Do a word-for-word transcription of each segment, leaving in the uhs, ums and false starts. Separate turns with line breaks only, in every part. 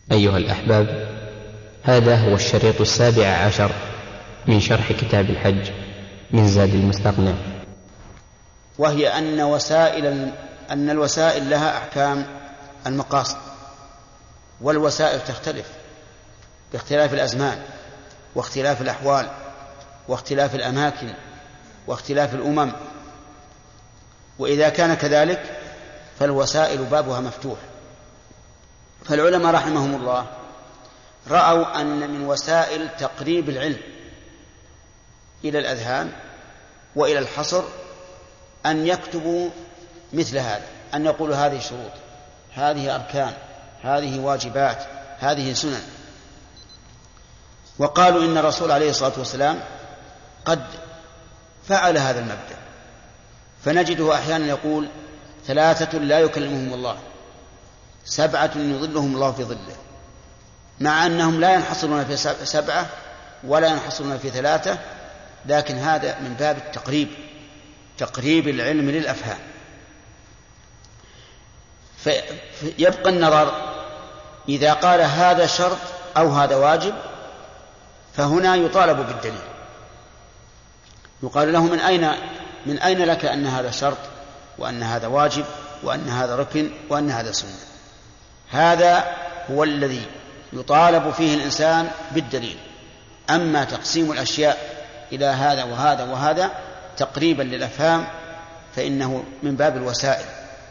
أيها الأحباب، هذا هو الشريط السابع عشر من شرح كتاب الحج من زاد المستقنع،
وهي أن وسائل أن الوسائل لها أحكام المقاصد، والوسائل تختلف باختلاف الأزمان واختلاف الأحوال واختلاف الأماكن واختلاف الأمم. وإذا كان كذلك فالوسائل بابها مفتوح. فالعلماء رحمهم الله رأوا أن من وسائل تقريب العلم إلى الأذهان وإلى الحصر أن يكتبوا مثل هذا، أن يقولوا هذه شروط، هذه أركان، هذه واجبات، هذه سنن. وقالوا إن الرسول عليه الصلاة والسلام قد فعل هذا المبدأ، فنجده أحيانا يقول ثلاثة لا يكلمهم الله، سبعة يظلهم الله في ظله، مع أنهم لا ينحصرون في سبعة ولا ينحصرون في ثلاثة، لكن هذا من باب التقريب، تقريب العلم للأفهام. فيبقى النظر إذا قال هذا شرط أو هذا واجب، فهنا يطالب بالدليل، يقال له من أين من أين لك أن هذا شرط وأن هذا واجب وأن هذا ركن وأن هذا سنة؟ هذا هو الذي يطالب فيه الإنسان بالدليل. أما تقسيم الأشياء إلى هذا وهذا وهذا تقريبا للأفهام فإنه من باب الوسائل.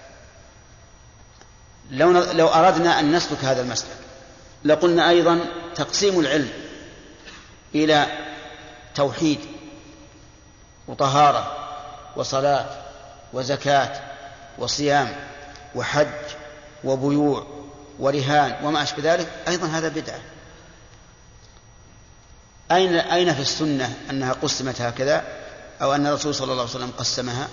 لو لو أردنا أن نسلك هذا المسلك لقلنا أيضا تقسيم العلم إلى توحيد وطهارة وصلاة وزكاة وصيام وحج وبيوع ورهان وما أشبه ذلك، أيضا هذا بدعة. أين أين في السنة أنها قسمت هكذا أو أن الرسول صلى الله عليه وسلم قسمها؟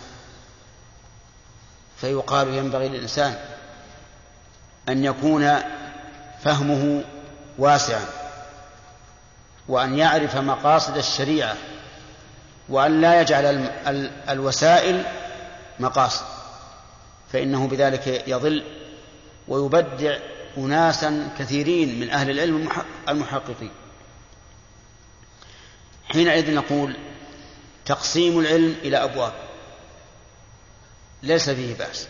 فيقال ينبغي للإنسان أن يكون فهمه واسعا، وأن يعرف مقاصد الشريعة، وأن لا يجعل الوسائل مقاصد، فإنه بذلك يضل ويبدع أناسا كثيرين من أهل العلم المحققين. حينئذ نقول تقسيم العلم إلى أبواب ليس فيه بأس،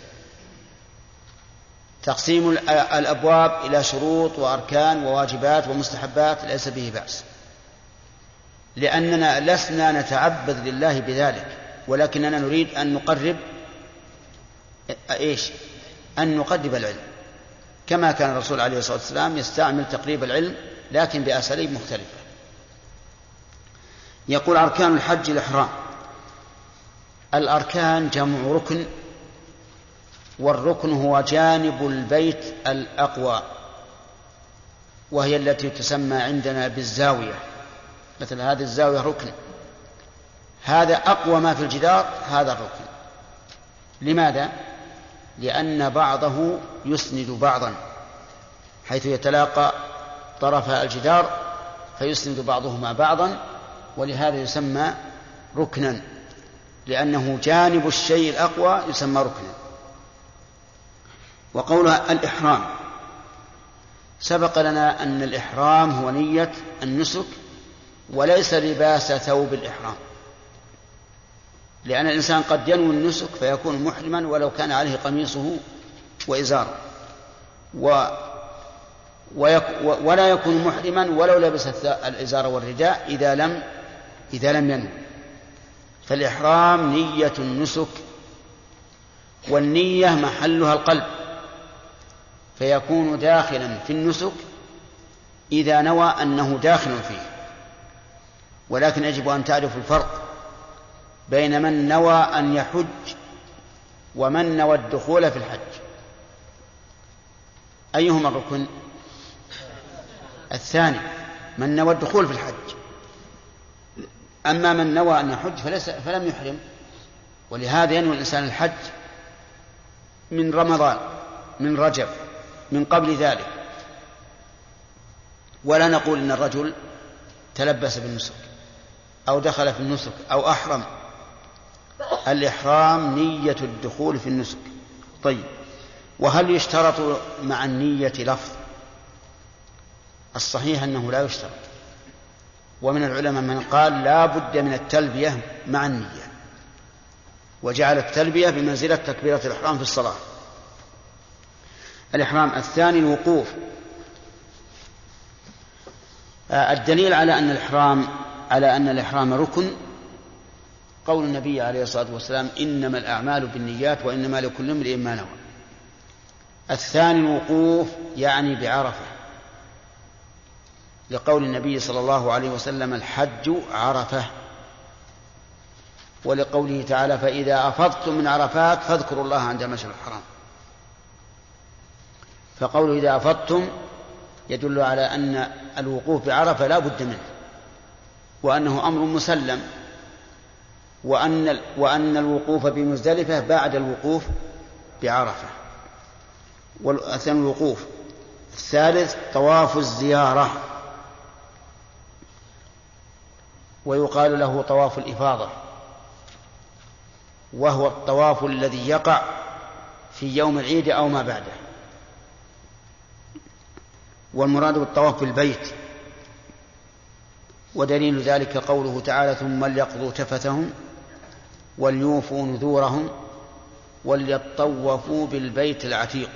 تقسيم الأبواب إلى شروط وأركان وواجبات ومستحبات ليس فيه بأس، لأننا لسنا نتعبد لله بذلك، ولكننا نريد أن نقرب إيش؟ أن نقرب العلم، كما كان الرسول عليه الصلاة والسلام يستعمل تقريب العلم لكن بأساليب مختلفة. يقول أركان الحج الإحرام. الأركان جمع ركن، والركن هو جانب البيت الأقوى، وهي التي تسمى عندنا بالزاوية. مثل هذه الزاوية ركن، هذا أقوى ما في الجدار، هذا الركن. لماذا؟ لأن بعضه يسند بعضا، حيث يتلاقى طرفا الجدار فيسند بعضهما بعضا، ولهذا يسمى ركنا، لأنه جانب الشيء الأقوى يسمى ركنا. وقولها الإحرام، سبق لنا أن الإحرام هو نية النسك وليس لباس ثوب الإحرام، لأن الإنسان قد ينوي النسك فيكون محرما ولو كان عليه قميصه وإزاره، و ويك ولا يكون محرما ولو لبس الإزار والرداء إذا لم إذا لم ينوي. فالإحرام نية النسك، والنية محلها القلب، فيكون داخلا في النسك إذا نوى أنه داخل فيه. ولكن يجب أن تعرف الفرق بين من نوى أن يحج ومن نوى الدخول في الحج. أيهما الركن؟ الثاني، من نوى الدخول في الحج. أما من نوى أن يحج فليس فلم يحرم، ولهذا ينوي الإنسان الحج من رمضان، من رجب، من قبل ذلك. ولا نقول إن الرجل تلبس بالنسك أو دخل في النسك أو أحرم. الإحرام نية الدخول في النسك. طيب، وهل يشترط مع النية لفظ؟ الصحيح أنه لا يشترط. ومن العلماء من قال لا بد من التلبية مع النية، وجعل التلبية بمنزلة تكبيرة الإحرام في الصلاة. الإحرام الثاني الوقوف. الدليل على أن الإحرام على أن الإحرام ركن قول النبي عليه الصلاة والسلام إنما الأعمال بالنيات وإنما لكل امرئ ما نوى. الثاني الوقوف يعني بعرفة، لقول النبي صلى الله عليه وسلم الحج عرفة، ولقوله تعالى فإذا أفضتم من عرفات فاذكروا الله عند المشعر الحرام. فقوله إذا أفضتم يدل على أن الوقوف بعرفة لا بد منه، وأنه أمر مسلم، وأن, وأن الوقوف بمزدلفة بعد الوقوف بعرفة. والثاني الوقوف. الثالث طواف الزيارة، ويقال له طواف الإفاضة، وهو الطواف الذي يقع في يوم العيد أو ما بعده. والمراد بالطواف بالبيت، ودليل ذلك قوله تعالى ثم ليقضوا تفثهم وليوفوا نذورهم وليطوفوا بالبيت العتيق.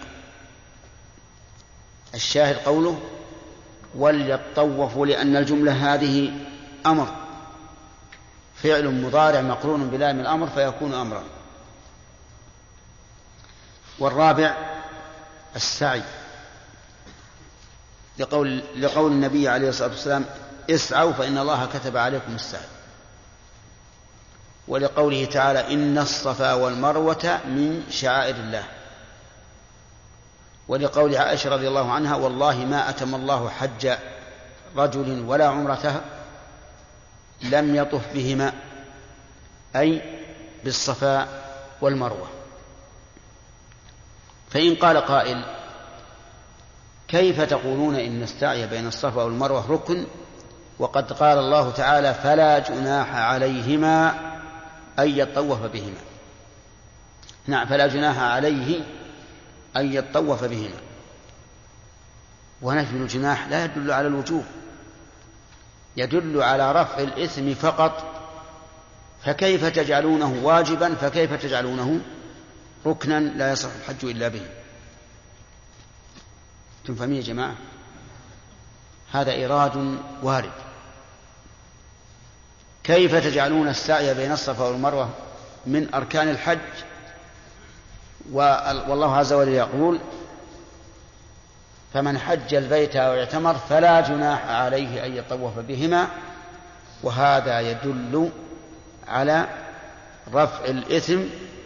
الشاهد قوله وليطوفوا، لأن الجملة هذه أمر، فعل مضارع مقرون بلام الأمر فيكون أمرا. والرابع السعي، لقول, لقول النبي عليه الصلاة والسلام اسعوا فإن الله كتب عليكم السعي، ولقوله تعالى إن الصفا والمروة من شعائر الله، ولقول عائشة رضي الله عنها والله ما أتم الله حج رجل ولا عمرته لم يطف بهما، أي بالصفا والمروة. فإن قال قائل كيف تقولون إن السعي بين الصفا والمروة ركن وقد قال الله تعالى فلا جناح عليهما أن يطوف بهما؟ نعم، فلا جناح عليه أن يطوف بهما، ونفي الجناح لا يدل على الوجوب، يدل على رفع الإثم فقط، فكيف تجعلونه واجبا؟ فكيف تجعلونه ركنا لا يصح الحج إلا به؟ تفهمين يا جماعة؟ هذا إيراد وارد. كيف تجعلون السعي بين الصفا والمروة من أركان الحج، والله عز وجل يقول فمن حج البيت أو اعتمر فلا جناح عليه أن يطوف بهما، وهذا يدل على رفع الإثم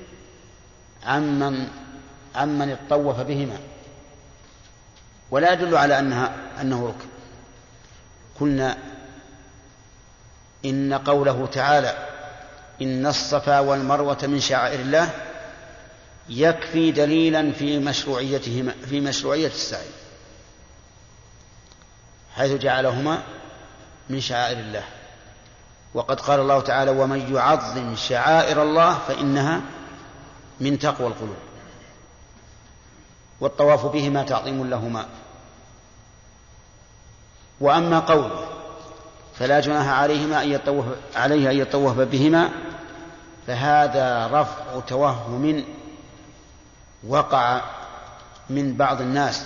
عمن عمن اطوف بهما، ولا يدل على أنها أنه ركن. قلنا إن قوله تعالى إن الصفا والمروة من شعائر الله يكفي دليلا في مشروعيتهما في مشروعية السعي، حيث جعلهما من شعائر الله، وقد قال الله تعالى ومن يعظم شعائر الله فإنها من تقوى القلوب، والطواف بهما تعظيم لهما. وأما قوله فلا جناح عليهما أن يطوف عليه أن يطوف بهما، فهذا رفع توهم وقع من بعض الناس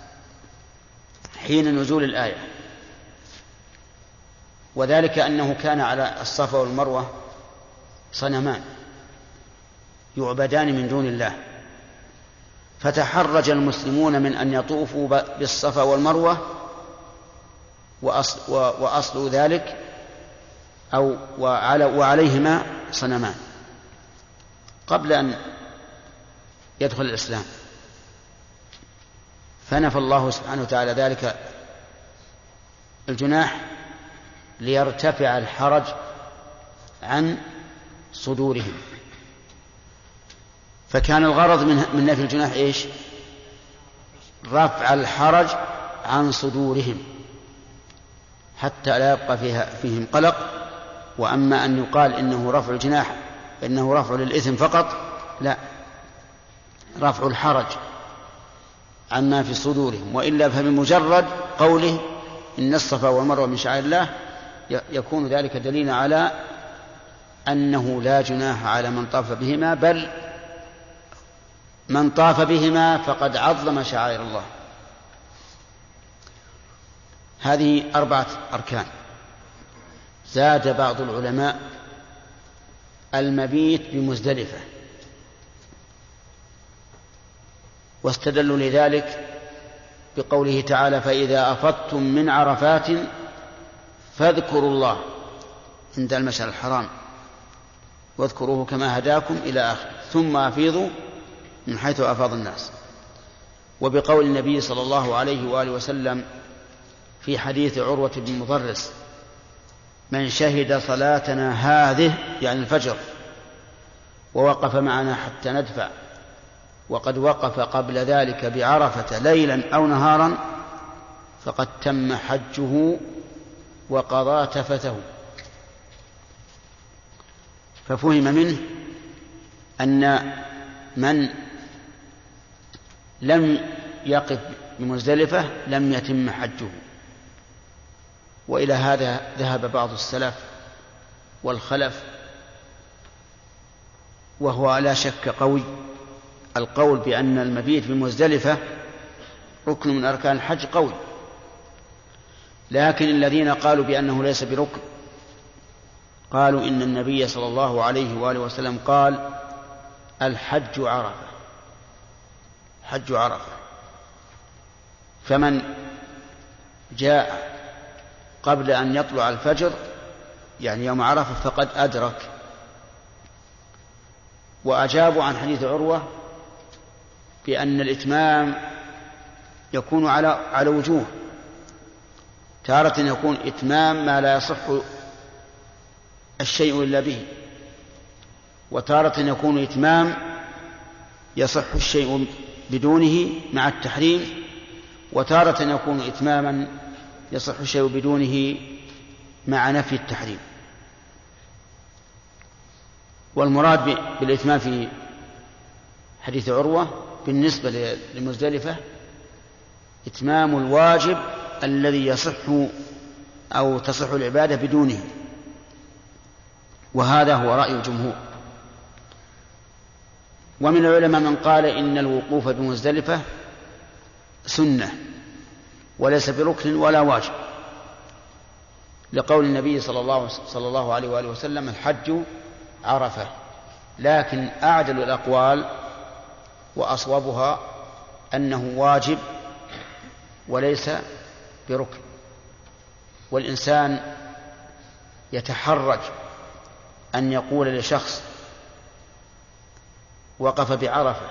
حين نزول الآية، وذلك أنه كان على الصفا والمروة صنمان يعبدان من دون الله، فتحرج المسلمون من أن يطوفوا بالصفا والمروة، وأصل, وأصل ذلك أو وعليهما صنمان قبل أن يدخل الإسلام، فنفى الله سبحانه وتعالى ذلك الجناح ليرتفع الحرج عن صدورهم. فكان الغرض من نفي الجناح إيش؟ رفع الحرج عن صدورهم حتى لا يبقى فيها فيهم قلق. وأما أن يقال إنه رفع الجناح إنه رفع للإثم فقط، لا، رفع الحرج عما في صدورهم، وإلا فبمجرد قوله إن الصفا والمروة من شعائر الله يكون ذلك دليلا على أنه لا جناح على من طاف بهما، بل من طاف بهما فقد عظم شعائر الله. هذه أربعة أركان. زاد بعض العلماء المبيت بمزدلفة، واستدلوا لذلك بقوله تعالى: فإذا أفضتم من عرفات فاذكروا الله عند المشعر الحرام واذكروه كما هداكم إلى آخر، ثم أفيضوا من حيث أفاض الناس. وبقول النبي صلى الله عليه وآله وسلم في حديث عروة بن مضرس: من شهد صلاتنا هذه يعني الفجر ووقف معنا حتى ندفع وقد وقف قبل ذلك بعرفة ليلا أو نهارا فقد تم حجه وقضى تفثه. ففهم منه أن من لم يقف بمزدلفة لم يتم حجه. وإلى هذا ذهب بعض السلف والخلف، وهو لا شك قوي، القول بأن المبيت بمزدلفة ركن من أركان الحج قوي. لكن الذين قالوا بأنه ليس بركن قالوا إن النبي صلى الله عليه وآله وسلم قال: الحج عرفة، حج عرفة. فمن جاء قبل أن يطلع الفجر يعني يوم عرفة فقد أدرك. وأجابوا عن حديث عروة بأن الإتمام يكون على على وجوه، تارة يكون إتمام ما لا يصح الشيء إلا به، وتارة يكون إتمام يصح الشيء بدونه مع التحريم، وتارة يكون إتماما يصح الشيء بدونه مع نفي التحريم. والمراد بالإتمام في حديث عروة بالنسبة لمزدلفة إتمام الواجب الذي يصح أو تصح العبادة بدونه، وهذا هو رأي الجمهور. ومن العلماء من قال إن الوقوف بمزدلفة سنة وليس بركن ولا واجب، لقول النبي صلى الله, صلى الله عليه وآله وسلم: الحج عرفة. لكن أعدل الأقوال وأصوبها أنه واجب وليس بركن. والإنسان يتحرج أن يقول لشخص وقف بعرفة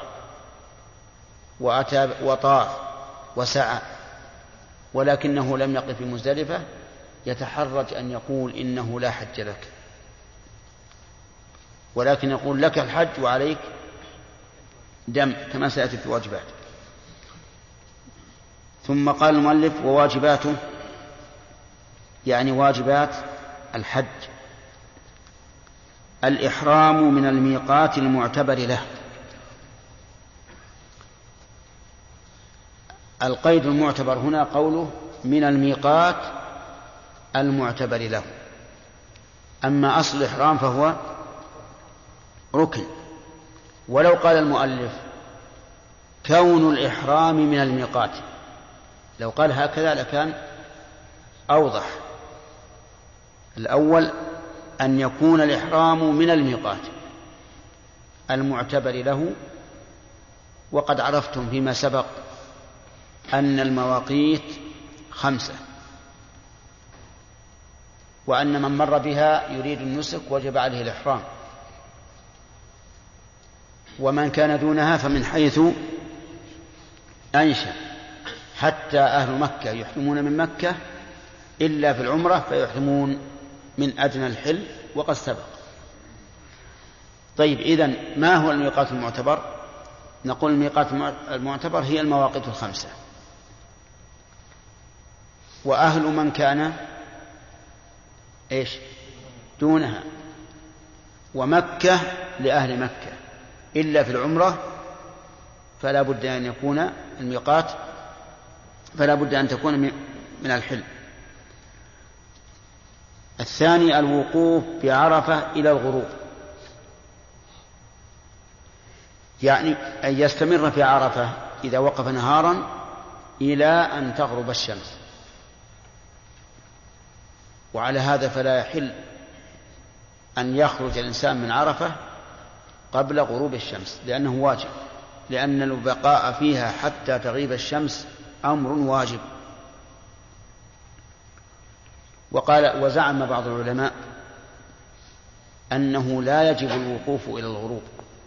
وأتى وطاف وسعى ولكنه لم يقف في مزدلفة، يتحرج أن يقول إنه لا حج لك، ولكن يقول: لك الحج وعليك دم، كما سيأتي في واجبات. ثم قال المؤلف: وواجباته يعني واجبات الحج: الإحرام من الميقات المعتبر له. القيد المعتبر هنا قوله من الميقات المعتبر له، أما أصل الإحرام فهو ركن. ولو قال المؤلف: كون الإحرام من الميقات، لو قال هكذا لكان أوضح. الأول أن يكون الإحرام من الميقات المعتبر له، وقد عرفتم فيما سبق أن المواقيت خمسة، وأن من مر بها يريد النسك وجب عليه الإحرام، ومن كان دونها فمن حيث أنشأ، حتى أهل مكة يحرمون من مكة إلا في العمرة فيحرمون من أدنى الحل وقد سبق. طيب، إذن ما هو الميقات المعتبر؟ نقول الميقات المعتبر هي المواقيت الخمسة. وأهل من كان إيش دونها، ومكة لأهل مكة إلا في العمرة فلا بد أن يكون الميقات فلا بد أن تكون من الحل. الثاني الوقوف بعرفة إلى الغروب، يعني أن يستمر في عرفة إذا وقف نهارا إلى أن تغرب الشمس. وعلى هذا فلا يحل أن يخرج الإنسان من عرفة قبل غروب الشمس، لأنه واجب، لأن البقاء فيها حتى تغيب الشمس أمر واجب. وقال وزعم بعض العلماء أنه لا يجب الوقوف إلى الغروب،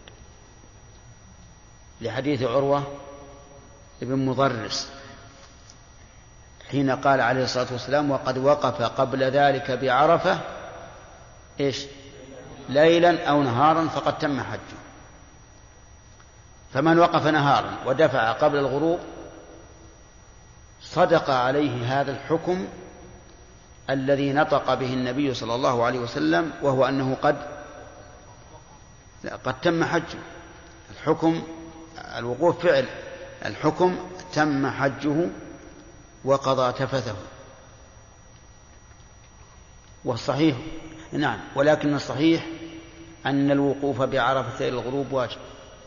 لحديث عروة ابن مضرس حين قال عليه الصلاة والسلام وقد وقف قبل ذلك بعرفة إيش ليلا أو نهارا فقد تم حجه. فمن وقف نهارا ودفع قبل الغروب صدق عليه هذا الحكم الذي نطق به النبي صلى الله عليه وسلم، وهو أنه قد قد تم حجه. الحكم الوقوف فعل، الحكم تم حجه وقضى تفثه. والصحيح نعم، ولكن الصحيح أن الوقوف بعرفة إلى الغروب واجب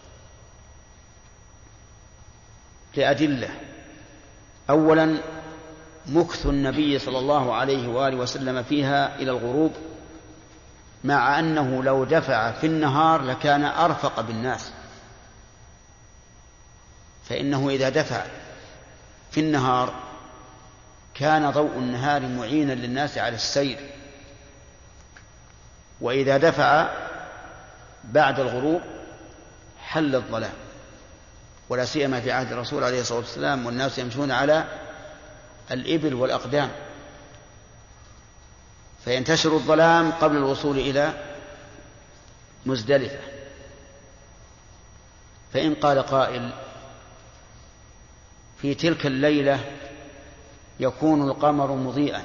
لأدلة. أولا مكث النبي صلى الله عليه وآله وسلم فيها إلى الغروب، مع أنه لو دفع في النهار لكان أرفق بالناس، فإنه إذا دفع في النهار كان ضوء النهار معينا للناس على السير، وإذا دفع بعد الغروب حل الظلام، ولا سيما في عهد الرسول عليه الصلاة والسلام والناس يمشون على الإبل والأقدام، فينتشر الظلام قبل الوصول إلى مزدلفة. فإن قال قائل في تلك الليلة يكون القمر مضيئا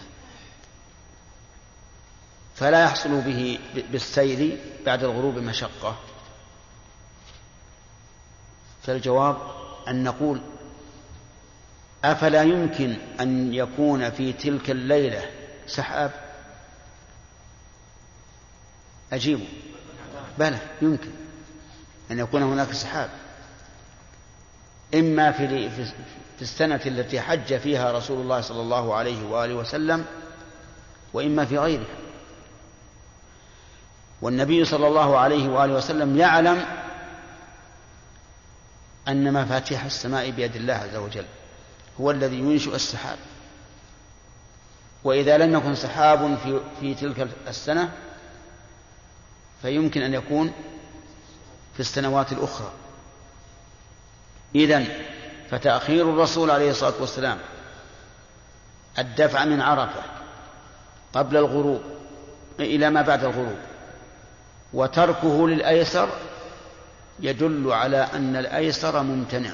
فلا يحصل به بالسير بعد الغروب مشقة، فالجواب أن نقول أفلا يمكن أن يكون في تلك الليلة سحاب؟ أجيبوا بلى، يمكن أن يكون هناك سحاب، إما في في السنة التي حج فيها رسول الله صلى الله عليه وآله وسلم، وإما في غيرها. والنبي صلى الله عليه وآله وسلم يعلم أن مفاتيح السماء بيد الله عز وجل، هو الذي ينشئ السحاب، وإذا لم يكن سحاب في, في تلك السنة فيمكن أن يكون في السنوات الأخرى. إذن فتأخير الرسول عليه الصلاة والسلام الدفع من عرفة قبل الغروب إلى ما بعد الغروب وتركه للأيسر يدل على أن الأيسر ممتنع.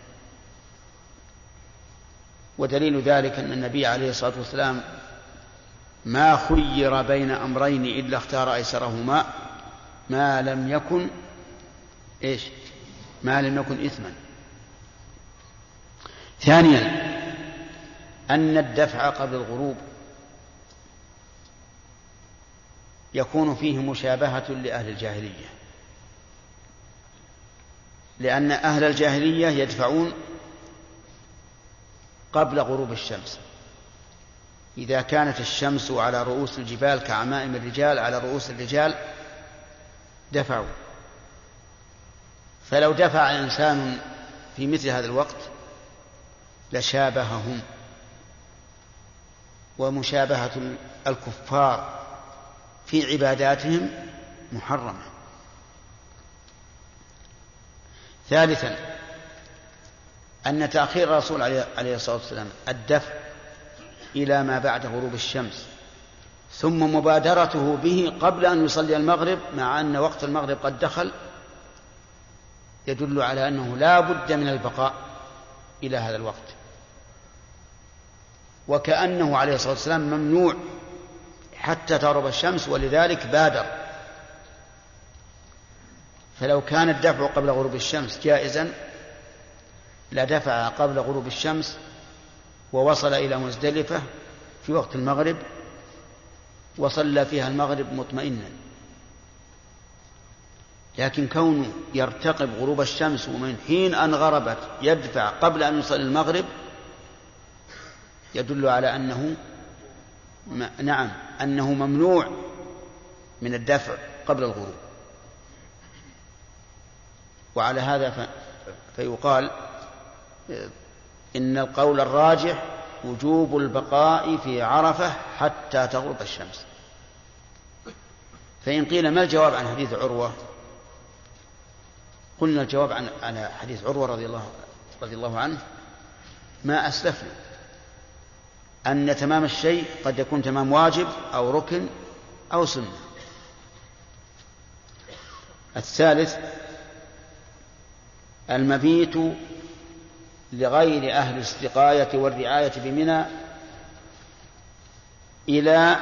ودليل ذلك أن النبي عليه الصلاة والسلام ما خير بين أمرين إلا اختار أيسرهما ما لم يكن إيش ما لم يكن إثما. ثانيا أن الدفع قبل الغروب يكون فيه مشابهة لأهل الجاهلية، لأن أهل الجاهلية يدفعون قبل غروب الشمس، إذا كانت الشمس على رؤوس الجبال كعمائم الرجال على رؤوس الرجال دفعوا. فلو دفع إنسان في مثل هذا الوقت لشابههم، ومشابهة الكفار في عباداتهم محرمة. ثالثا أن تأخير الرسول عليه الصلاة والسلام الدفع إلى ما بعد غروب الشمس ثم مبادرته به قبل أن يصلي المغرب مع أن وقت المغرب قد دخل يدل على أنه لا بد من البقاء إلى هذا الوقت، وكأنه عليه الصلاة والسلام ممنوع حتى تغرب الشمس ولذلك بادر. فلو كان الدفع قبل غروب الشمس جائزا لدفع قبل غروب الشمس ووصل إلى مزدلفة في وقت المغرب وصلى فيها المغرب مطمئنا، لكن كونه يرتقب غروب الشمس ومن حين أن غربت يدفع قبل أن يصلي المغرب يدل على أنه نعم أنه ممنوع من الدفع قبل الغروب. وعلى هذا فيقال إن القول الراجح وجوب البقاء في عرفة حتى تغرب الشمس. فإن قيل ما الجواب عن حديث عروة؟ قلنا الجواب عن على حديث عروة رضي الله رضي الله عنه ما أسلفنا، أن تمام الشيء قد يكون تمام واجب أو ركن أو سنة. الثالث المبيت لغير أهل السقاية والرعاية بمنى إلى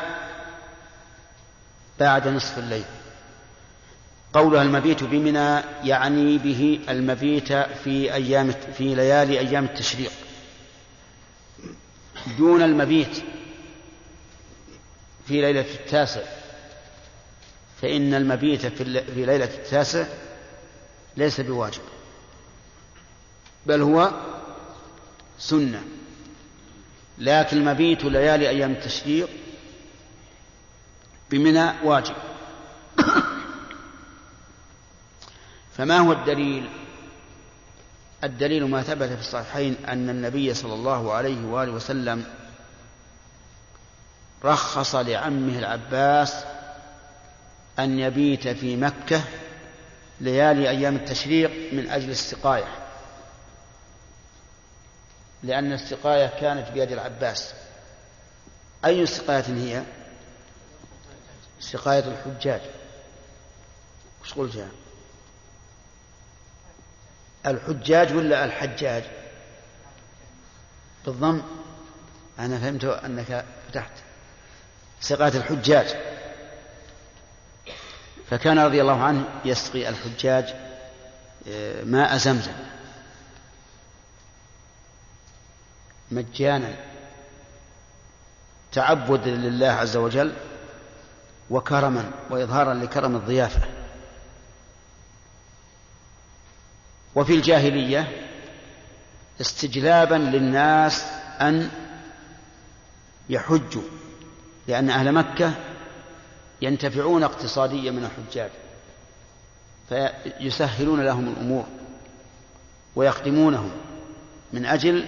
بعد نصف الليل. قولها المبيت بمنى يعني به المبيت في أيام في ليالي أيام التشريق دون المبيت في ليلة التاسع، فإن المبيت في ليلة التاسع ليس بواجب بل هو سنة، لكن المبيت ليالي أيام التشريق بمنى واجب. فما هو الدليل؟ الدليل ما ثبت في الصحيحين أن النبي صلى الله عليه وآله وسلم رخص لعمه العباس أن يبيت في مكة ليالي أيام التشريق من أجل السقاية، لأن السقاية كانت بيد العباس. أي سقاية هي؟ سقاية الحجاج. وش قلت يا الحجاج ولا الحجاج؟ بالضم. أنا فهمت أنك فتحت سقاية الحجاج. فكان رضي الله عنه يسقي الحجاج ماء زمزم مجانا تعبدا لله عز وجل وكرما وإظهارا لكرم الضيافة. وفي الجاهلية استجلابا للناس أن يحجوا، لأن أهل مكة ينتفعون اقتصاديا من الحجاج فيسهلون لهم الأمور ويخدمونهم من أجل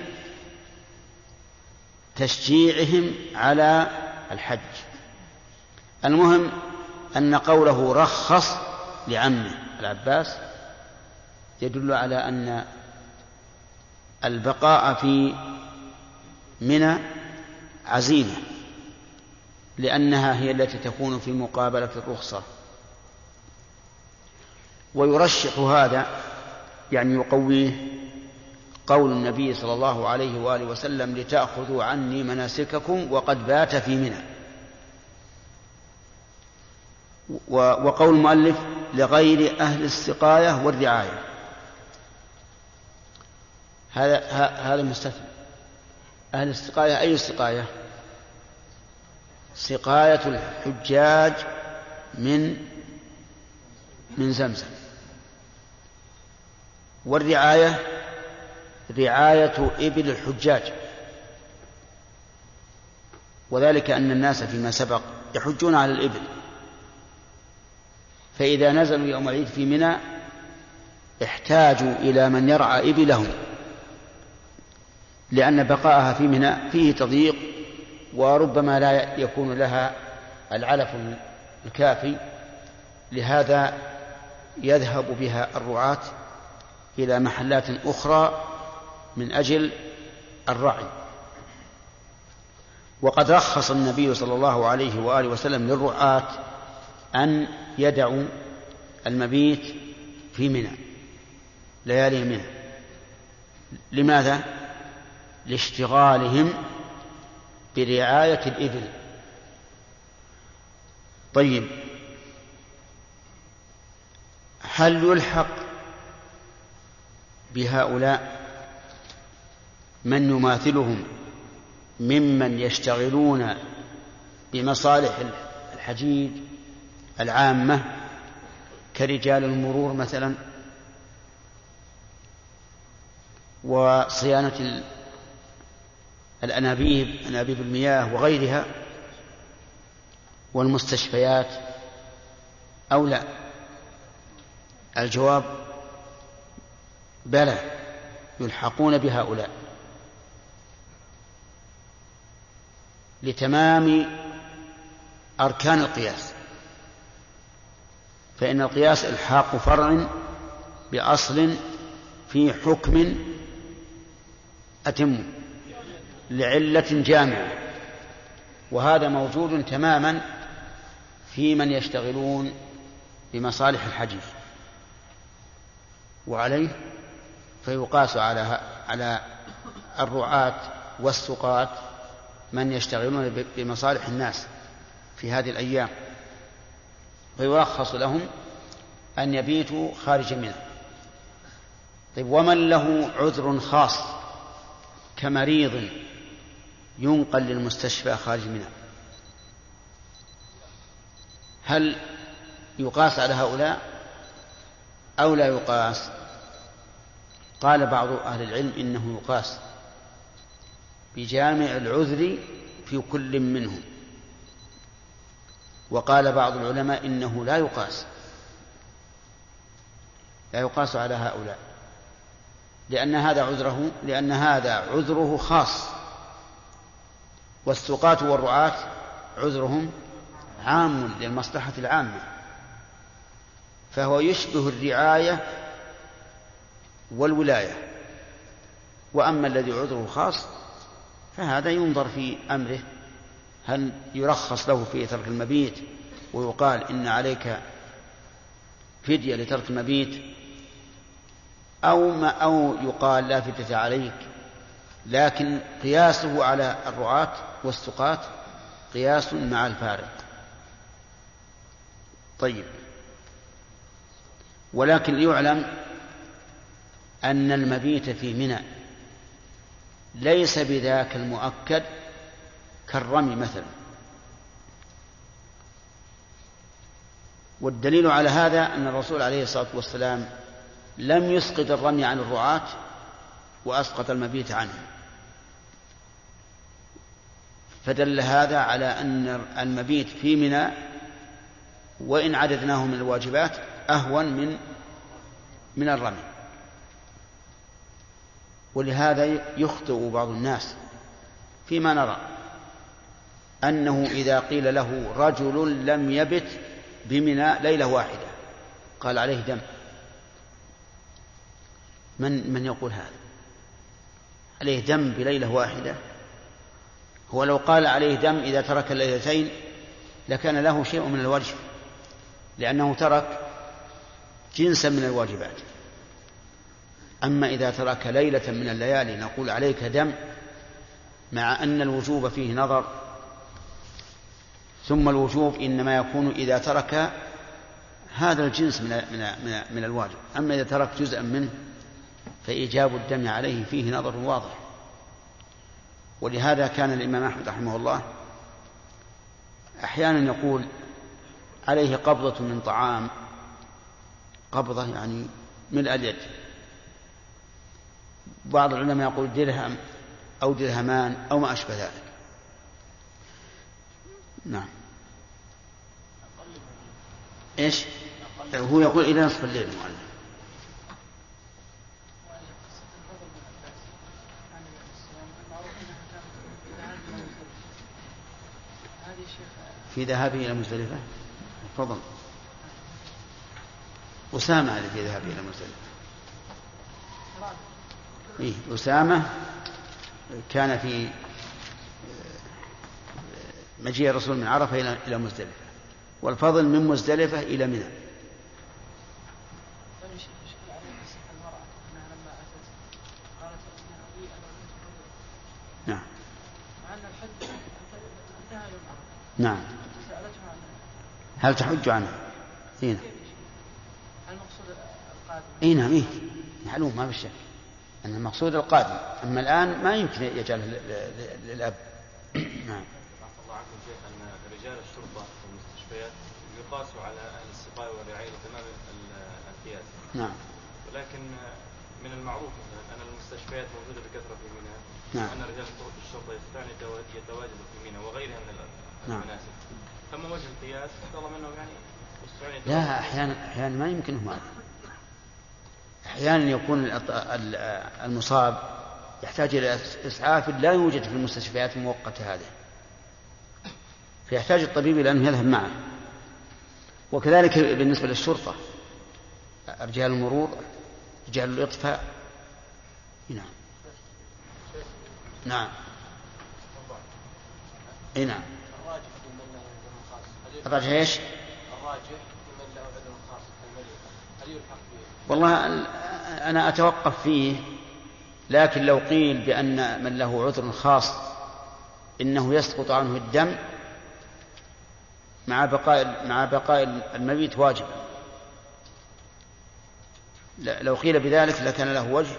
تشجيعهم على الحج. المهم أن قوله رخص لعمه العباس يدل على أن البقاء في منى عزيمة، لأنها هي التي تكون في مقابلة الرخصة. ويرشح هذا يعني يقويه قول النبي صلى الله عليه وآله وسلم لتأخذوا عني مناسككم وقد بات في منى، وقول المؤلف لغير أهل السقاية والرعاية، هذا هذا مستثنى. أهل السقاية أي السقاية؟ سقاية الحجاج من من زمزم. والرعاية رعاية إبل الحجاج، وذلك أن الناس فيما سبق يحجون على الإبل، فإذا نزلوا يوم العيد في منى احتاجوا إلى من يرعى إبلهم، لأن بقاءها في منى فيه تضييق وربما لا يكون لها العلف الكافي، لهذا يذهب بها الرعاة إلى محلات أخرى من أجل الرعي. وقد رخص النبي صلى الله عليه وآله وسلم للرعاة أن يدعوا المبيت في منى ليالي منى. لماذا؟ لاشتغالهم برعاية الإبل. طيب، هل يلحق بهؤلاء من يماثلهم ممن يشتغلون بمصالح الحجيج العامة كرجال المرور مثلا، وصيانة الأنابيب أنابيب المياه وغيرها، والمستشفيات، أو لا؟ الجواب بلى، يلحقون بهؤلاء لتمام أركان القياس، فإن القياس إلحاق فرع بأصل في حكم أتم لعلة جامعة، وهذا موجود تماما في من يشتغلون بمصالح الحجيج، وعليه فيقاس على على الرعاة والسقاة من يشتغلون بمصالح الناس في هذه الأيام، ويرخص لهم أن يبيتوا خارج منى. طيب، ومن له عذر خاص كمريض ينقل للمستشفى خارج منى، هل يقاس على هؤلاء أو لا يقاس؟ قال بعض أهل العلم إنه يقاس بجامع العذر في كل منهم، وقال بعض العلماء إنه لا يقاس لا يقاس على هؤلاء، لأن هذا عذره لأن هذا عذره خاص، والسقاة والرعاة عذرهم عام للمصلحة العامة، فهو يشبه الرعاية والولاية. وأما الذي عذره خاص فهذا ينظر في أمره، هل يرخص له في ترك المبيت ويقال إن عليك فدية لترك المبيت، أو ما أو يقال لا فدية عليك، لكن قياسه على الرعاة والسقاة قياس مع الفارق. طيب، ولكن يعلم أن المبيت في منى ليس بذاك المؤكد كالرمي مثلا، والدليل على هذا أن الرسول عليه الصلاة والسلام لم يسقط الرمي عن الرعاة وأسقط المبيت عنه، فدل هذا على أن المبيت في منى وإن عددناه من الواجبات أهون من من الرمي. ولهذا يخطئ بعض الناس فيما نرى أنه إذا قيل له رجل لم يبت بمنى ليلة واحدة قال عليه دم. من من يقول هذا؟ عليه دم بليلة واحدة؟ هو لو قال عليه دم إذا ترك الليلتين لكان له شيء من الوجه، لأنه ترك جنسا من الواجبات. أما إذا ترك ليلة من الليالي نقول عليك دم، مع أن الوجوب فيه نظر، ثم الوجوب إنما يكون إذا ترك هذا الجنس من من من, من الواجب. أما إذا ترك جزءا منه فإيجاب الدم عليه فيه نظر واضح. ولهذا كان الإمام أحمد رحمه الله أحيانا يقول عليه قبضة من طعام، قبضة يعني ملء اليد، بعض العلماء يقول درهم أو درهمان أو ما أشبه ذلك. نعم. إيش هو يقول إلى نصف الليل المؤلف. في ذهابه إلى مزدلفة. تفضل. أسامة اللي في ذهابه إلى مزدلفة. إيه أسامة كان في مجيء الرسول من عرفة إلى مزدلفة، والفضل من مزدلفة إلى منى. نعم نعم. هل تحج عنها؟ هنا اي نعم، إيه معلوم ما بالشك أن المقصود القادم، أما الآن ما يمكن يجعله للأب. نعم.
عنكم شيخ أن رجال الشرطة في المستشفيات يقاسوا على أهل السقاية والرعاية تمام القياس.
نعم.
ولكن من المعروف مثلا أن المستشفيات موجودة بكثرة في ميناء.
نعم.
وأن رجال الشرطة يستطيعون يتواجدوا في ميناء وغيرها من المناسك. نعم. ثم وجه القياس طالما أنه يعني
لا، أحيانا أحيانا ما يمكنهم هذا. أحيانا يكون المصاب يحتاج إلى إسعاف لا يوجد في المستشفيات المؤقتة هذه، فيحتاج الطبيب إلى أنه يذهب معه. وكذلك بالنسبة للشرطة، رجال المرور، رجال الإطفاء. نعم. نعم. إيه نعم. الراجح ايش؟ الراجح لمن له عذر خاص كالمريض هل يلحق به؟ والله أنا أتوقف فيه، لكن لو قيل بأن من له عذر خاص إنه يسقط عنه الدم مع بقاء مع بقاء المبيت واجب، لو قيل بذلك لكان له وجه،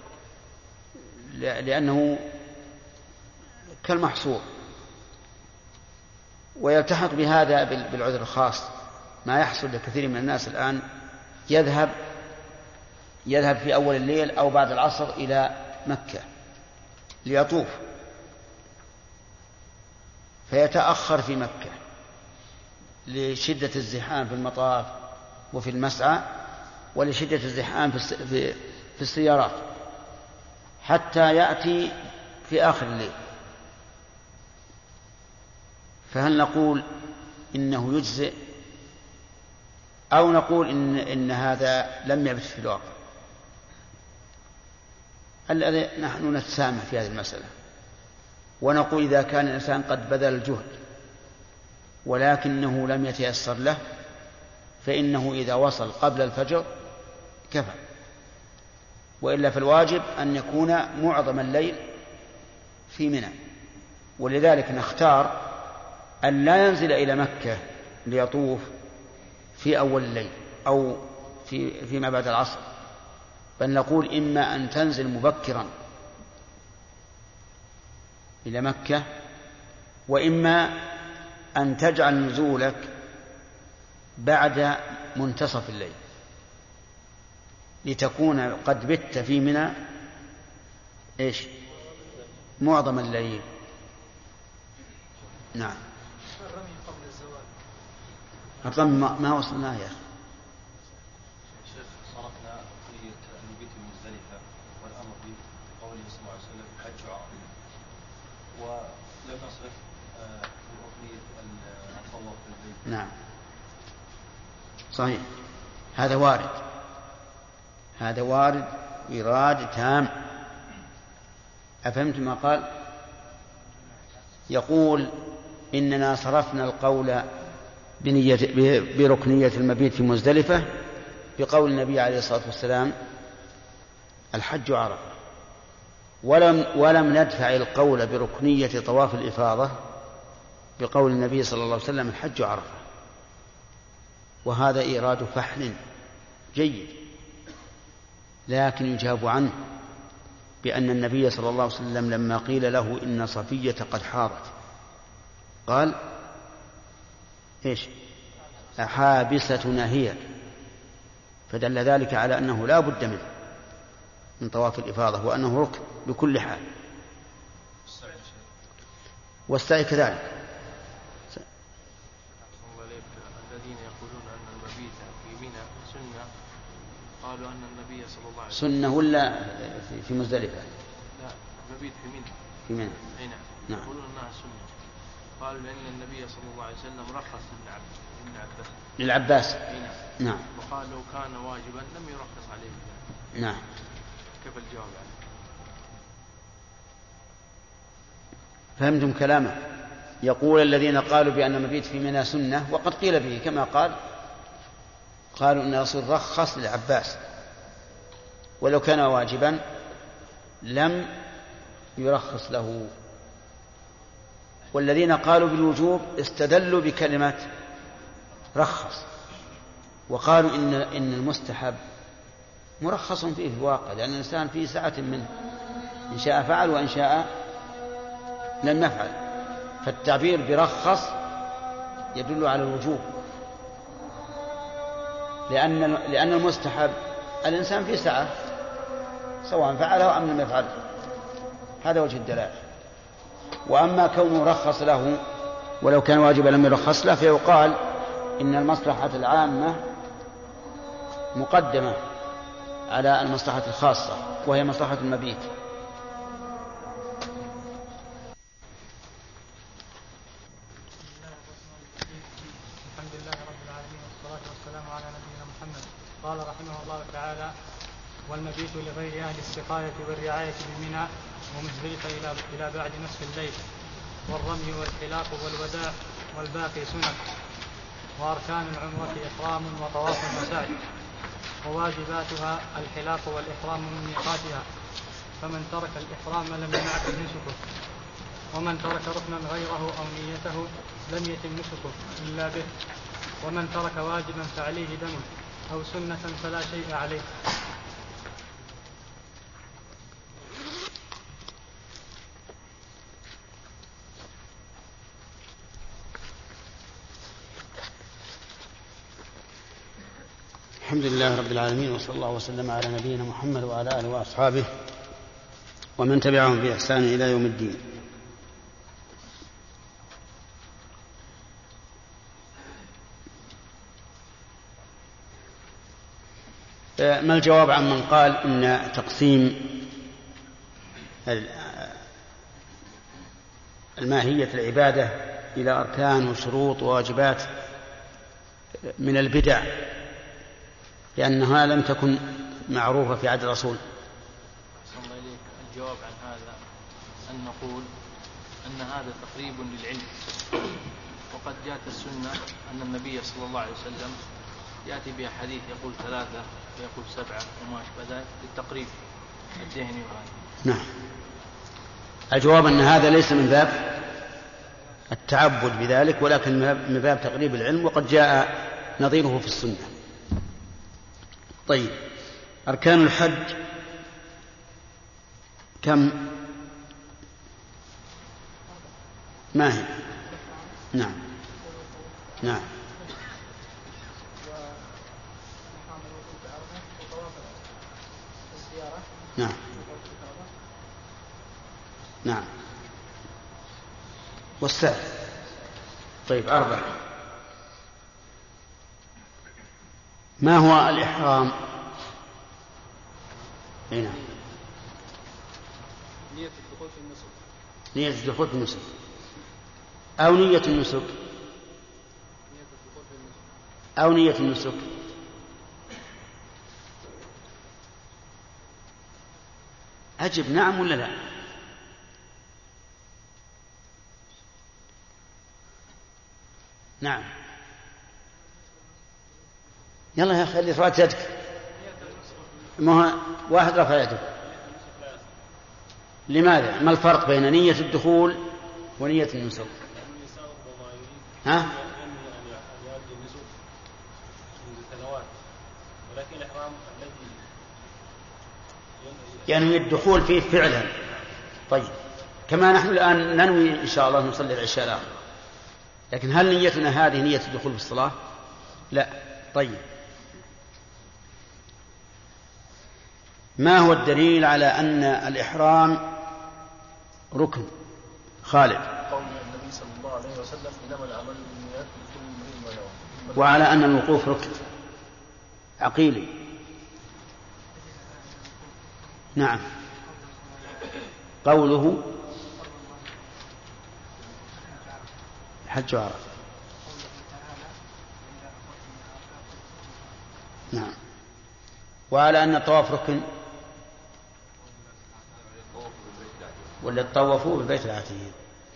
لأنه كالمحصور. ويلتحق بهذا بالعذر الخاص ما يحصل لكثير من الناس الآن، يذهب يذهب في أول الليل أو بعد العصر إلى مكة ليطوف، فيتأخر في مكة لشدة الزحام في المطاف وفي المسعى، ولشدة الزحام في في السيارات، حتى يأتي في آخر الليل. فهل نقول إنه يجزئ، أو نقول إن, إن هذا لم يبت في الواقع؟ الذي نحن نتسامح في هذه المسألة ونقول إذا كان الإنسان قد بذل الجهد ولكنه لم يتيسر له فإنه إذا وصل قبل الفجر كفى، وإلا فالواجب أن يكون معظم الليل في منى. ولذلك نختار أن لا ينزل إلى مكة ليطوف في أول الليل أو في فيما بعد العصر، بل نقول إما أن تنزل مبكرا إلى مكة، وإما أن تجعل نزولك بعد منتصف الليل لتكون قد بت في منى إيش معظم الليل. نعم.
الرمي قبل الزوال
الرمي ما وصلناه يا أخي.
شيخ صرفنا قضية المبيت المزدلفة والأمر بقوله صلى الله عليه وسلم حج عرفة، ولم نصرف قضية الطواف بالبيت.
نعم صحيح، هذا وارد، هذا وارد إرادة تام. أفهمت ما قال؟ يقول إننا صرفنا القول بنية بركنية المبيت في مزدلفة بقول النبي عليه الصلاة والسلام الحج عرفة، ولم, ولم ندفع القول بركنية طواف الإفاضة بقول النبي صلى الله عليه وسلم الحج عرفة. وهذا إيراد فحل جيد، لكن يجاب عنه بأن النبي صلى الله عليه وسلم لما قيل له إن صفية قد حاضت قال إيش أحابستنا هي، فدل ذلك على أنه لا بد منه من طواف الإفاضة وأنه ركن بكل حال. والسعي كذلك.
الذين يقولون أن المبيت في منى سنة قالوا أن النبي صلى الله عليه وسلم
سنة ولا في مزدلفة؟
لا، المبيت في منى.
في منى.
أي نعم.
نعم.
يقولون أنها سنة، قالوا لأن النبي صلى الله عليه وسلم رخص لابن عباس.
للعباس.
أي نعم.
نعم.
وقال لو كان واجبا لم يرخص عليه بذلك.
نعم.
كيف الجواب عنه؟
فهمتم كلامه؟ يقول الذين قالوا بأن المبيت في منى سنة وقد قيل به كما قال، قالوا إن الرسول رخص للعباس ولو كان واجبا لم يرخص له. والذين قالوا بالوجوب استدلوا بكلمة رخص وقالوا إن, إن المستحب مرخص فيه في الواقع، لأن الإنسان فيه سعة منه، إن شاء فعل وإن شاء لم يفعل. فالتعبير برخص يدل على الوجوب، لأن لأن المستحب الإنسان في سعة سواء فعله أم لم يفعله، هذا وجه الدلالة. وأما كونه رخص له ولو كان واجبا لم يرخص له فيقال إن المصلحة العامة مقدمة على المصلحة الخاصة وهي مصلحة المبيت.
الحمد لله رب العالمين والصلاة والسلام على نبينا محمد. قال رحمه الله تعالى: والمبيت لغير أهل السقاية والرعاية بمنى ومزدلفة إلى بعد نصف الليل، والرمي والحلاق والوداع والباقي سنن. وأركان العمرة إحرام وطواف وسعي، وواجباتها الحلاق والإحرام من ميقاتها، فمن ترك الإحرام لم ينعقد نسكه، ومن ترك ركنا غيره أو نيته لم يتم نسكه إلا به، ومن ترك واجبا فعليه دم أو سنة فلا شيء عليه.
الحمد لله رب العالمين، وصلى الله وسلم على نبينا محمد وعلى آله وأصحابه ومن تبعهم بإحسان إلى يوم الدين. ما الجواب عن من قال إن تقسيم الماهية العبادة إلى أركان وشروط وواجبات من البدع لأنها لم تكن معروفة في عهد الرسول؟
أحسن الله إليك. الجواب عن هذا أن نقول أن هذا تقريب للعلم، وقد جاءت السنة أن النبي صلى الله عليه وسلم يأتي بأحاديث يقول ثلاثة ويقول سبعة وما أشبه ذلك للتقريب الذهني وهذا.
نعم. الجواب أن هذا ليس من باب التعبد بذلك ولكن من باب تقريب العلم، وقد جاء نظيره في السنة. طيب، أركان الحج كم؟ ما هي؟ نعم نعم نعم نعم والسعي. طيب، أربعة. ما هو الإحرام؟ هنا
نية الدخول في النسك.
نية الدخول في النسك أو نية النسك أو نية النسك. أجب نعم ولا لا؟ نعم. يلا يا أخي اللي رفعت يدك، ما هو واحد رفع يده. لماذا؟ ما الفرق بين نية الدخول ونية النسك؟ ها؟ يعني الدخول فيه فعلا. طيب، كما نحن الآن ننوي إن شاء الله نصلي العشاء الآخر، لكن هل نيتنا هذه نية الدخول في الصلاة؟ لا. طيب، ما هو الدليل على أن الإحرام ركن؟ خالد.
قول النبي صلى الله عليه وسلم: إنما الأعمال بالنيات لكل امرئ ما نوى.
وعلى أن الوقوف ركن. عقيلي. نعم. قوله حج عرفة. نعم. وعلى أن الطواف ركن ولا تطوفوا بالبيت العتيق.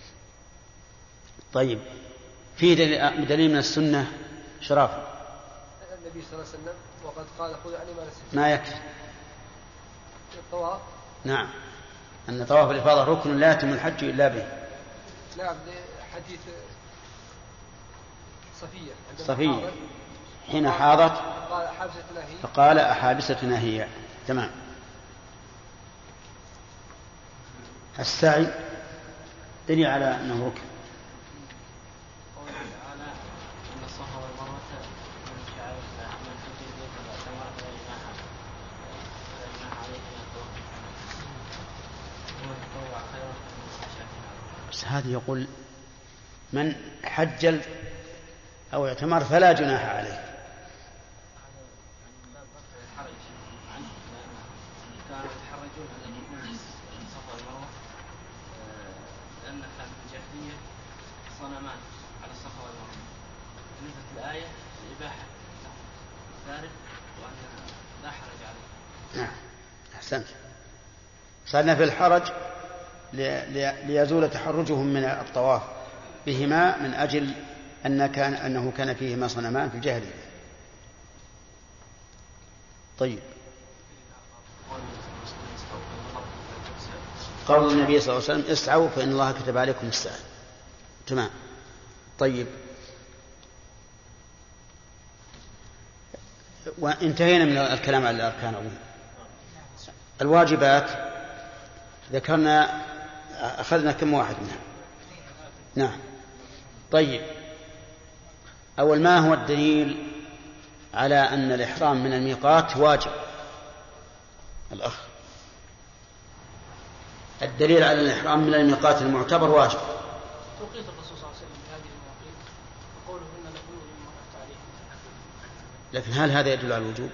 طيب، في دليل من السنة شراف
النبي صلى الله عليه وسلم وقد قال: خذ عني ما نسيت.
ما يكفي
الطواف.
نعم، أن طواف الإفاضة ركن لا يتم الحج إلا به.
نعم، حديث صفية
صفية حين حاضت فقال: أحابستنا هي. تمام. السعي دليل على أنه ركن. هذا يقول من حج أو اعتمر فلا جناح عليه.
لأن كان في الجاهلية صنمان على الصفا والمروة، نزلت الآية الإباحة الثالث وأن لا حرج عليه.
نعم أحسنت. صارنا في الحرج ليزول تحرجهم من الطواف بهما من أجل أن كان أنه كان فيهما صنمان في الجاهلية. طيب، قول النبي صلى الله عليه وسلم اسعوا فإن الله كتب عليكم السعي. تمام. طيب، وانتهينا من الكلام على الأركان أولا. الواجبات ذكرنا، أخذنا كم واحد منها؟ نعم. طيب، أول ما هو الدليل على أن الإحرام من الميقات واجب؟ الأخ، الدليل على الإحرام من الميقات المعتبر واجب.
توقيت الرسول صلى الله عليه وسلم في هذه المواقيت وقوله إن لكل مما أفتى عليه.
لكن هل هذا يدل على الوجوب؟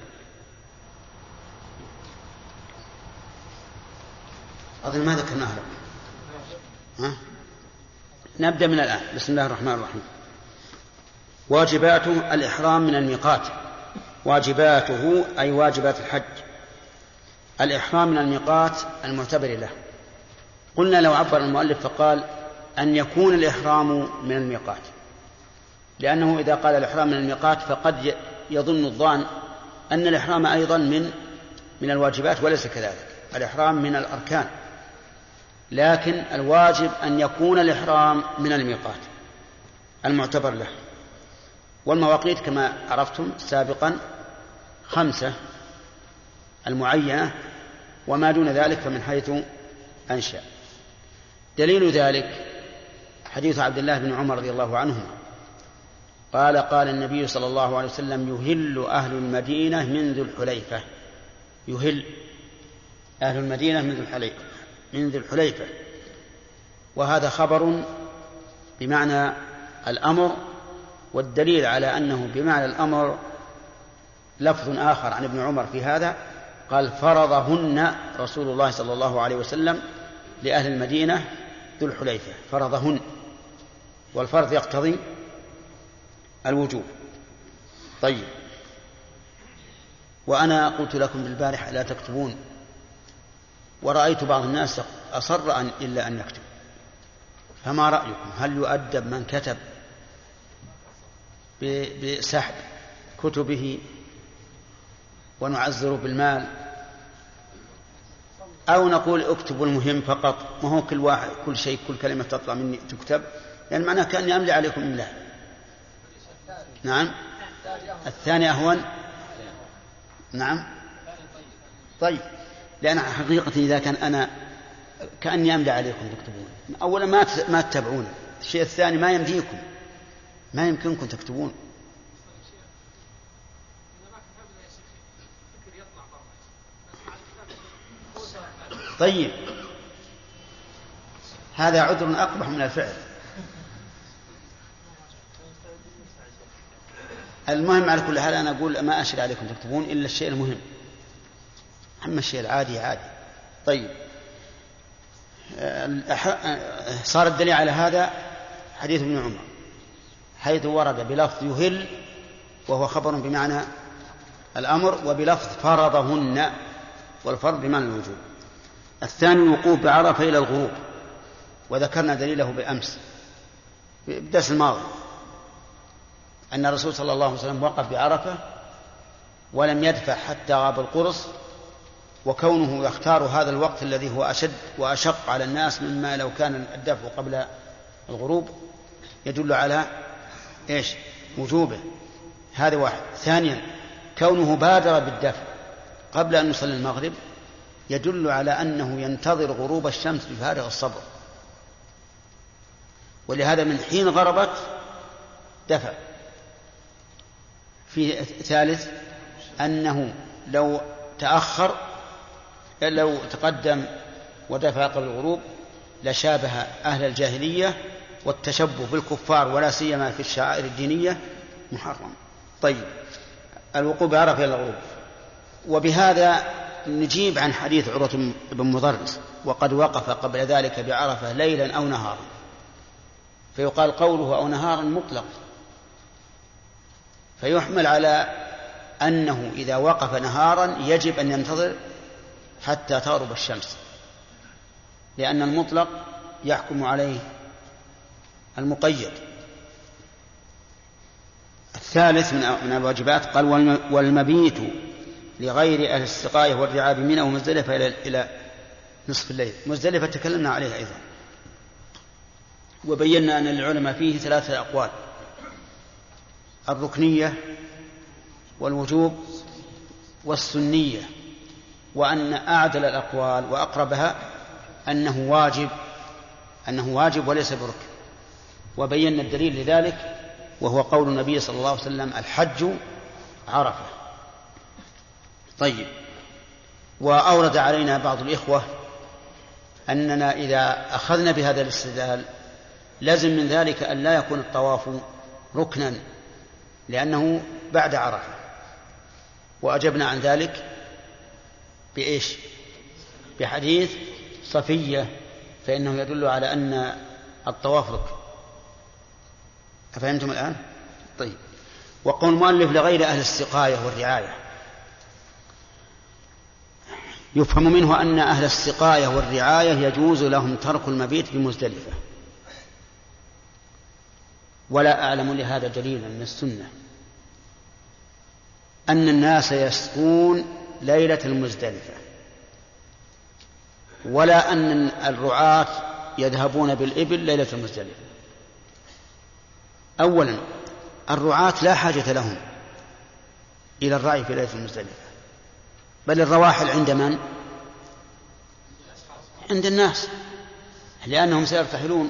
أظن ما ذكرناه لكم. ها؟ نبدأ من الآن. بسم الله الرحمن الرحيم. واجباته الإحرام من الميقات. واجباته أي واجبات الحج الإحرام من الميقات المعتبر له. قلنا لو عبر المؤلف فقال أن يكون الإحرام من الميقات، لأنه إذا قال الإحرام من الميقات فقد يظن الظان أن الإحرام أيضا من من الواجبات، وليس كذلك. الإحرام من الأركان، لكن الواجب أن يكون الإحرام من الميقات المعتبر له. والمواقيت كما عرفتم سابقا خمسة المعينة، وما دون ذلك فمن حيث أنشأ. دليل ذلك حديث عبد الله بن عمر رضي الله عنهما قال قال النبي صلى الله عليه وسلم يهل أهل المدينة من ذو الحليفة. يهل أهل المدينة من ذو الحليفة من ذو الحليفة وهذا خبر بمعنى الأمر، والدليل على أنه بمعنى الأمر لفظ آخر عن ابن عمر في هذا، قال فرضهن رسول الله صلى الله عليه وسلم لأهل المدينة ذو الحليفة، فرضهن، والفرض يقتضي الوجوب. طيب، وأنا قلت لكم بالبارحة لا تكتبون، ورأيت بعض الناس أصر أن إلا أن يكتب، فما رأيكم؟ هل يؤدب من كتب بسحب كتبه ونعزره بالمال، أو نقول اكتبوا المهم فقط؟ ما هو كل واحد كل شيء كل كلمة تطلع مني تكتب، يعني معناه كأني أملي عليكم إملاء. نعم، الثاني أهون. نعم، طيب، لأن حقيقة إذا كان أنا كأني أملي عليكم تكتبون، أولا ما ما تتبعون، الشيء الثاني ما يمديكم، ما يمكنكم تكتبون. طيب، هذا عذر أقبح من الفعل. المهم على كل حال أنا أقول ما أشر عليكم تكتبون إلا الشيء المهم، أما الشيء العادي عادي. طيب، صار الدليل على هذا حديث ابن عمر حيث ورد بلفظ يهل وهو خبر بمعنى الأمر، وبلفظ فرضهن والفرض بمعنى الوجوب. الثاني الوقوف بعرفة إلى الغروب، وذكرنا دليله بأمس بالدرس الماضي أن الرسول صلى الله عليه وسلم وقف بعرفة ولم يدفع حتى غاب القرص، وكونه يختار هذا الوقت الذي هو أشد وأشق على الناس مما لو كان الدفع قبل الغروب يدل على إيش؟ وجوبه. هذا واحد. ثانيا كونه بادر بالدفع قبل أن يصلي المغرب يدل على أنه ينتظر غروب الشمس بفارغ الصبر، ولهذا من حين غربت دفع. في ثالث أنه لو تأخر لو تقدم ودفع قبل الغروب لشابه أهل الجاهلية، والتشبه بالكفار ولا سيما في الشعائر الدينية محرم. طيب، الوقوف بعرفة إلى الغروب. وبهذا نجيب عن حديث عروة بن مضرس: وقد وقف قبل ذلك بعرفة ليلا أو نهارا. فيقال قوله أو نهارا مطلق، فيحمل على أنه إذا وقف نهارا يجب أن ينتظر حتى تغرب الشمس، لأن المطلق يحكم عليه المقيد. الثالث من الواجبات قال: والمبيت لغير أهل السقاية والرعاية بمنى ومزدلفة إلى نصف الليل. مزدلفة تكلمنا عليها أيضا، وبينا أن العلماء فيه ثلاثة أقوال: الركنية والوجوب والسنية، وأن أعدل الأقوال وأقربها أنه واجب أنه واجب وليس بركن. وبينا الدليل لذلك، وهو قول النبي صلى الله عليه وسلم: الحج عرفة. طيب، وأورد علينا بعض الإخوة أننا إذا أخذنا بهذا الاستدلال لازم من ذلك أن لا يكون الطواف ركنا، لأنه بعد عرفة. وأجبنا عن ذلك بإيش؟ بحديث صفية، فإنه يدل على أن الطواف ركن. أفهمتم الآن؟ طيب. وقول المؤلف لغير أهل السقاية والرعاية، يفهم منه أن أهل السقاية والرعاية يجوز لهم ترك المبيت بمزدلفة، ولا أعلم لهذا دليلا من السنة أن الناس يسقون ليلة المزدلفة، ولا أن الرعاة يذهبون بالإبل ليلة المزدلفة. أولا، الرعاة لا حاجة لهم إلى الرعي في ليلة المزدلفة، بل الرواحل عند من؟ عند الناس، لأنهم سيرتحلون،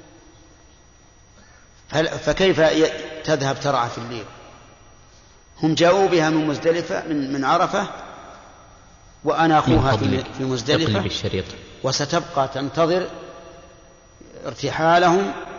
فكيف تذهب ترعى في الليل؟ هم جاءوا بها من مزدلفة من, من عرفة، وأناخوها في, في مزدلفة، وستبقى تنتظر ارتحالهم